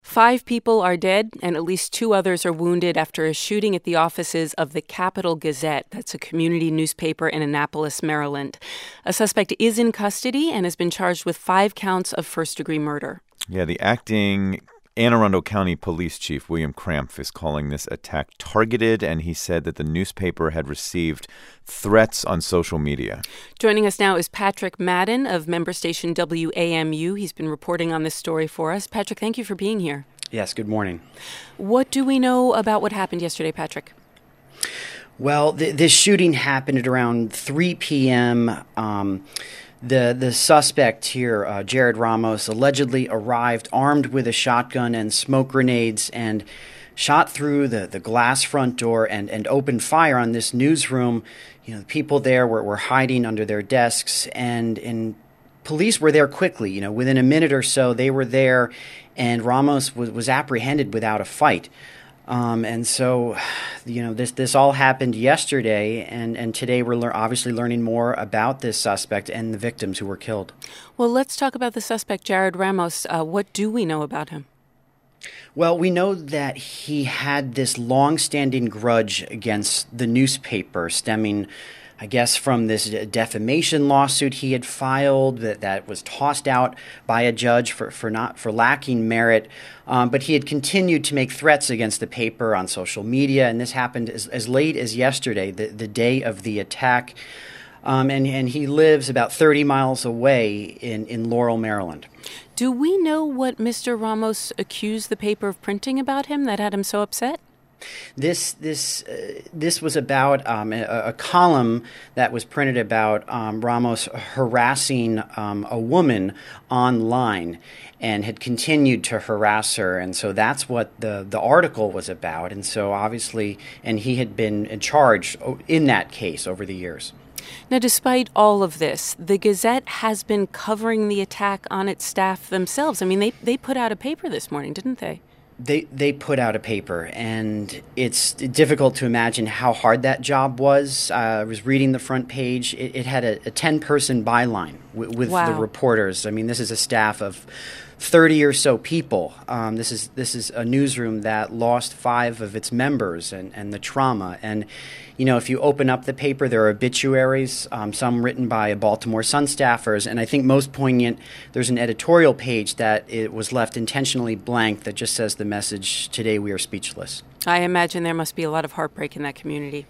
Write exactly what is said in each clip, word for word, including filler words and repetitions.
Five people are dead and at least two others are wounded after a shooting at the offices of the Capital Gazette. That's a community newspaper in Annapolis, Maryland. A suspect is in custody and has been charged with five counts of first-degree murder. Yeah, the acting Anne Arundel County Police Chief William Crampf is calling this attack targeted, and he said that the newspaper had received threats on social media. Joining us now is Patrick Madden of member station W A M U. He's been reporting on this story for us. Patrick, thank you for being here. Yes, good morning. What do we know about what happened yesterday, Patrick? Well, th- this shooting happened at around three p.m. Um, the the suspect here, uh, Jared Ramos, allegedly arrived armed with a shotgun and smoke grenades and shot through the, the glass front door and, and opened fire on this newsroom. You know, the people there were, were hiding under their desks, and, and police were there quickly. You know, within a minute or so, they were there, and Ramos was, was apprehended without a fight. Um, and so, you know, this this all happened yesterday, and, and today we're lear- obviously learning more about this suspect and the victims who were killed. Well, let's talk about the suspect, Jared Ramos. Uh, what do we know about him? Well, we know that he had this long-standing grudge against the newspaper stemming, I guess, from this defamation lawsuit he had filed that, that was tossed out by a judge for, for not for lacking merit. Um, but he had continued to make threats against the paper on social media, and this happened as, as late as yesterday, the, the day of the attack. Um, and, and he lives about thirty miles away in, in Laurel, Maryland. Do we know what Mister Ramos accused the paper of printing about him that had him so upset? This this uh, this was about um, a, a column that was printed about um, Ramos harassing um, a woman online and had continued to harass her, and so that's what the the article was about. And so obviously, and he had been charged in that case over the years. Now, despite all of this, the Gazette has been covering the attack on its staff themselves. I mean, they they put out a paper this morning, didn't they? They they put out a paper, and it's difficult to imagine how hard that job was. Uh, I was reading the front page. It, it had a ten-person byline w- with Wow. the reporters. I mean, this is a staff of thirty or so people. Um, this is this is a newsroom that lost five of its members, and, and the trauma. And, you know, if you open up the paper, there are obituaries, um, some written by Baltimore Sun staffers. And I think most poignant, there's an editorial page that it was left intentionally blank that just says the message, "Today we are speechless." I imagine there must be a lot of heartbreak in that community.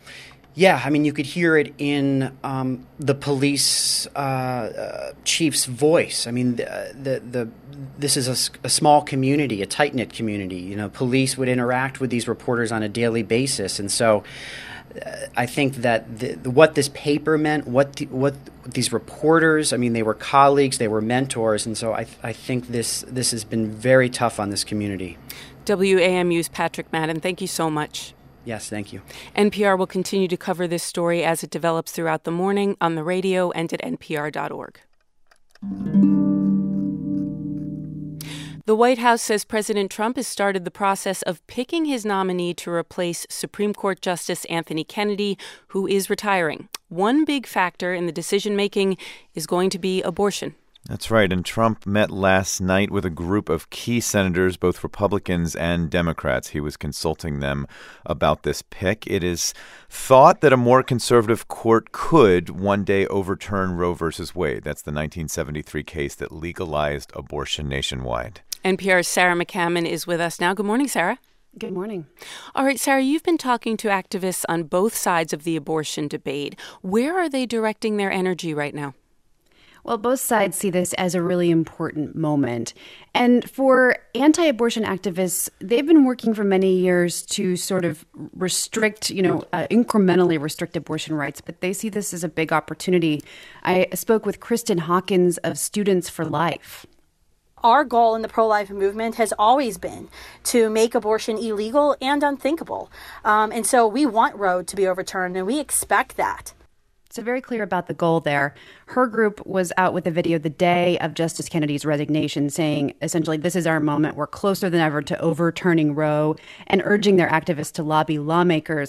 Yeah, I mean, you could hear it in um, the police uh, uh, chief's voice. I mean, the, the, the this is a, a small community, a tight-knit community. You know, police would interact with these reporters on a daily basis, and so uh, I think that the, what this paper meant, what the, what these reporters, I mean, they were colleagues, they were mentors, and so I, I think this this has been very tough on this community. W A M U's Patrick Madden, thank you so much. Yes, thank you. N P R will continue to cover this story as it develops throughout the morning on the radio and at N P R dot org. The White House says President Trump has started the process of picking his nominee to replace Supreme Court Justice Anthony Kennedy, who is retiring. One big factor in the decision-making is going to be abortion. That's right, and Trump met last night with a group of key senators, both Republicans and Democrats. He was consulting them about this pick. It is thought that a more conservative court could one day overturn Roe versus Wade. That's the nineteen seventy-three case that legalized abortion nationwide. N P R's Sarah McCammon is with us now. Good morning, Sarah. Good morning. All right, Sarah, you've been talking to activists on both sides of the abortion debate. Where are they directing their energy right now? Well, both sides see this as a really important moment. And for anti-abortion activists, they've been working for many years to sort of restrict, you know, uh, incrementally restrict abortion rights. But they see this as a big opportunity. I spoke with Kristen Hawkins of Students for Life. Our goal in the pro-life movement has always been to make abortion illegal and unthinkable. Um, and so we want Roe to be overturned, and we expect that. So very clear about the goal there. Her group was out with a video the day of Justice Kennedy's resignation saying, essentially, this is our moment. We're closer than ever to overturning Roe, and urging their activists to lobby lawmakers.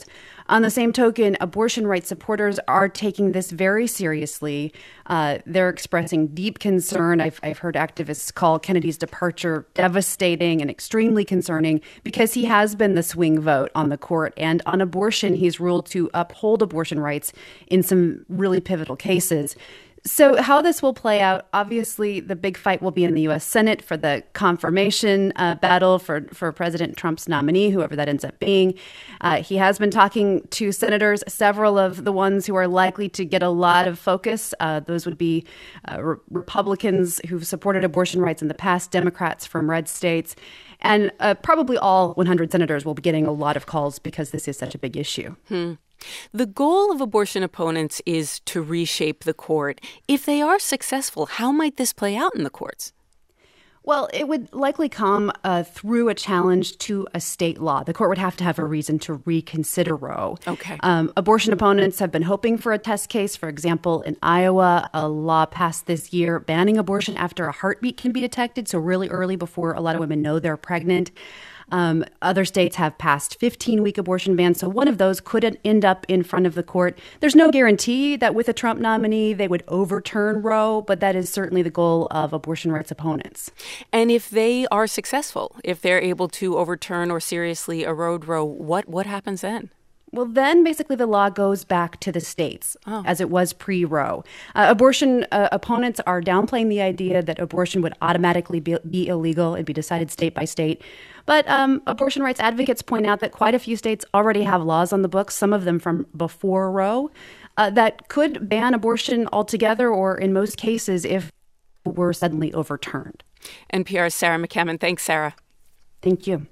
On the same token, abortion rights supporters are taking this very seriously. Uh, they're expressing deep concern. I've, I've heard activists call Kennedy's departure devastating and extremely concerning because he has been the swing vote on the court. And on abortion, he's ruled to uphold abortion rights in some really pivotal cases. So how this will play out, obviously, the big fight will be in the U S Senate for the confirmation uh, battle for, for President Trump's nominee, whoever that ends up being. Uh, he has been talking to senators, several of the ones who are likely to get a lot of focus. Uh, those would be uh, re- Republicans who've supported abortion rights in the past, Democrats from red states. And uh, probably all one hundred senators will be getting a lot of calls because this is such a big issue. Hmm. The goal of abortion opponents is to reshape the court. If they are successful, how might this play out in the courts? Well, it would likely come uh, through a challenge to a state law. The court would have to have a reason to reconsider Roe. Okay. Um, abortion opponents have been hoping for a test case. For example, in Iowa, a law passed this year banning abortion after a heartbeat can be detected, so really early before a lot of women know they're pregnant. Um, other states have passed fifteen-week abortion bans, so one of those could end up in front of the court. There's no guarantee that with a Trump nominee they would overturn Roe, but that is certainly the goal of abortion rights opponents. And if they are successful, if they're able to overturn or seriously erode Roe, what, what happens then? Well, then basically the law goes back to the states, oh. as it was pre-Roe. Uh, abortion uh, opponents are downplaying the idea that abortion would automatically be, be illegal. It'd be decided state by state. But um, abortion rights advocates point out that quite a few states already have laws on the books, some of them from before Roe, uh, that could ban abortion altogether or in most cases if it were suddenly overturned. N P R's Sarah McCammon. Thanks, Sarah. Thank you.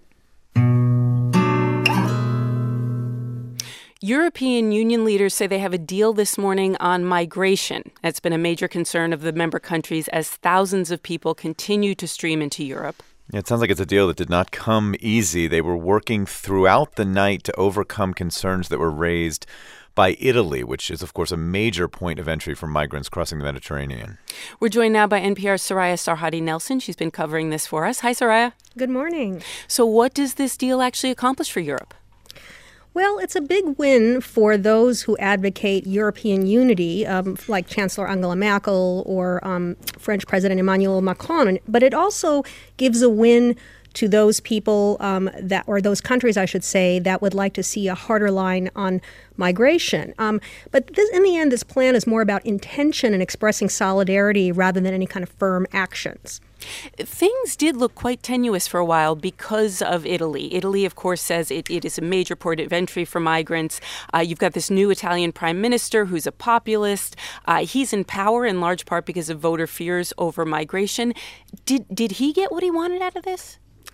European Union leaders say they have a deal this morning on migration. That's been a major concern of the member countries as thousands of people continue to stream into Europe. Yeah, it sounds like it's a deal that did not come easy. They were working throughout the night to overcome concerns that were raised by Italy, which is, of course, a major point of entry for migrants crossing the Mediterranean. We're joined now by N P R's Soraya Sarhadi-Nelson. She's been covering this for us. Hi, Soraya. Good morning. So what does this deal actually accomplish for Europe? Well, it's a big win for those who advocate European unity, um, like Chancellor Angela Merkel or um, French President Emmanuel Macron. But it also gives a win to those people um, that, or those countries, I should say, that would like to see a harder line on migration. Um, but this, in the end, this plan is more about intention and expressing solidarity rather than any kind of firm actions. Things did look quite tenuous for a while because of Italy. Italy, of course, says it, it is a major port of entry for migrants. Uh, you've got this new Italian prime minister who's a populist. Uh, he's in power in large part because of voter fears over migration. Did did he get what he wanted out of this?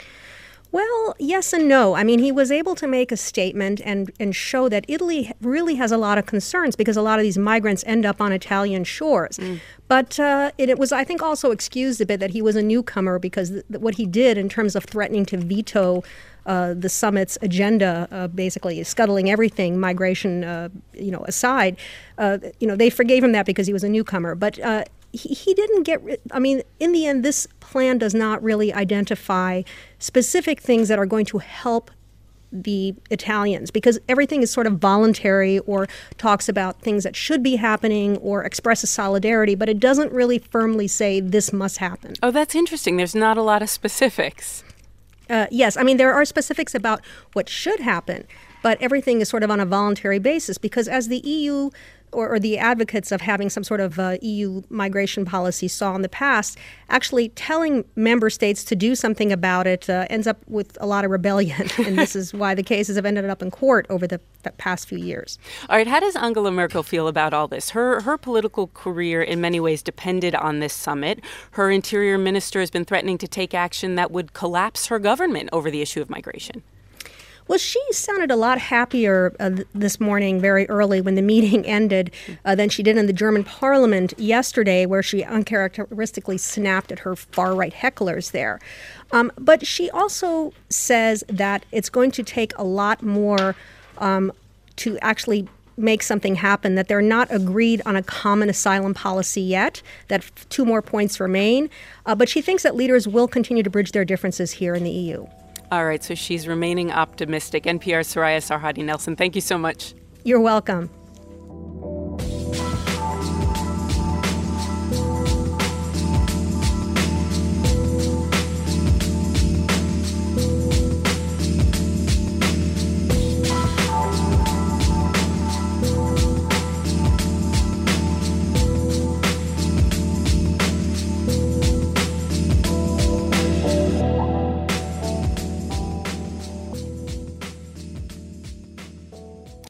Well, yes and no. I mean, he was able to make a statement and, and show that Italy really has a lot of concerns because a lot of these migrants end up on Italian shores. Mm. But uh, it, it was, I think, also excused a bit that he was a newcomer because th- what he did in terms of threatening to veto uh, the summit's agenda, uh, basically scuttling everything, migration, uh, you know, aside, uh, you know, they forgave him that because he was a newcomer. But uh, he, he didn't get, I mean, in the end, this plan does not really identify specific things that are going to help the Italians because everything is sort of voluntary or talks about things that should be happening or expresses solidarity, but it doesn't really firmly say this must happen. Oh, that's interesting. There's not a lot of specifics. Uh, yes, I mean, there are specifics about what should happen, but everything is sort of on a voluntary basis because as the E U or, or the advocates of having some sort of uh, E U migration policy saw in the past, actually telling member states to do something about it uh, ends up with a lot of rebellion. And this is why the cases have ended up in court over the, the past few years. All right. How does Angela Merkel feel about all this? Her her political career in many ways depended on this summit. Her interior minister has been threatening to take action that would collapse her government over the issue of migration. Well, she sounded a lot happier uh, th- this morning very early when the meeting ended uh, than she did in the German parliament yesterday, where she uncharacteristically snapped at her far-right hecklers there. Um, but she also says that it's going to take a lot more um, to actually make something happen, that they're not agreed on a common asylum policy yet, that f- two more points remain. Uh, but she thinks that leaders will continue to bridge their differences here in the E U. All right, so she's remaining optimistic. N P R's Soraya Sarhadi Nelson, thank you so much. You're welcome.